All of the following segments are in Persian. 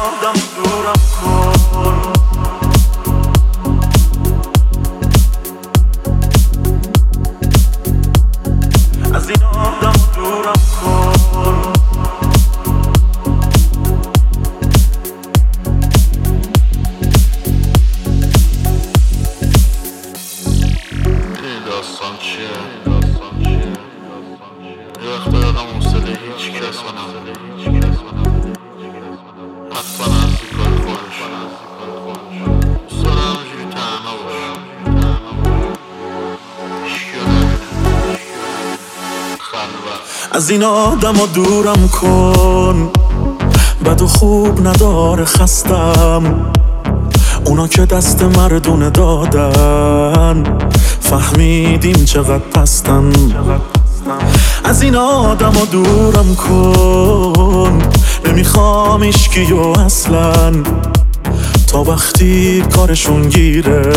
آدم دورم کن، از این آدم دورم کن. این داستان چیه؟ یه وقت دادم حوصله هیچ کس و نداره، حتما نزدیک کار خودش دوست دارم همینجوری تنها باشم، هیچکی رو نبینه، خلوت. از این آدم دورم کن، بد و خوب نداره خستم، اونا که دست مردونه دادن فهمیدیم چقدر پستن. از این آدم دورم کن، نمیخوام ایشکیو اصلا، تا وقتی کارشون گیره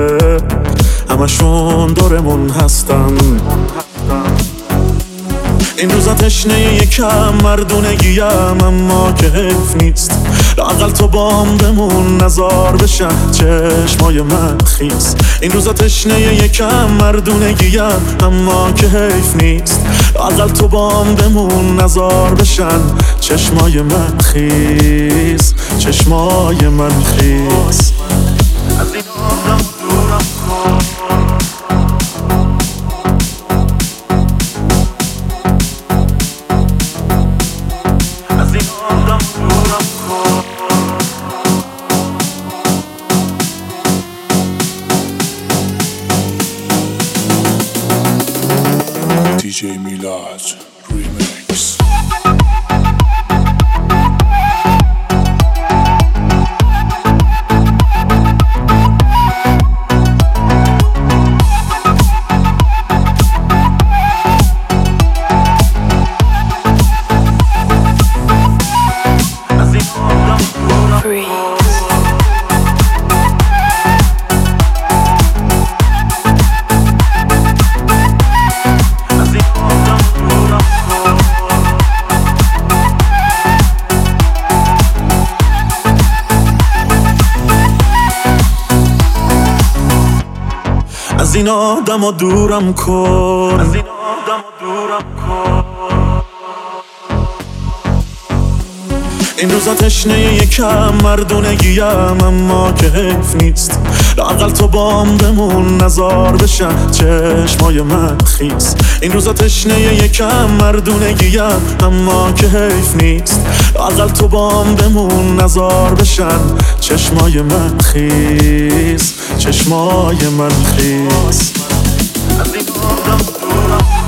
همشون دورمون هستن. این روزا تشنه یکم مردونگیم، اما که حیف نیست لااقل تو بام بمون نزار بشن چشمای من خیس. این روزا تشنه یکم مردونگیم، اما که حیف نیست لااقل تو بام بمون نزار بشن چشمای من خیس، چشمای من خیس. از این آدم دورم کن، از این آدم دورم کن. DJ Milad Remix. از این آدم دورم کن، از این آدم دورم کن. از این آدم دورم کن، از این آدم دورم کن. این روزا تشنه یکم مردونگیم، اما که حیف نیست لااقل تو بام بمون نزار بشن چشمای من خیس. این روزا تشنه یکم مردونگیم، اما که حیف نیست لااقل تو بام بمون نزار بشن چشمای من خیس، چشمای من خیس. از این آدم دورم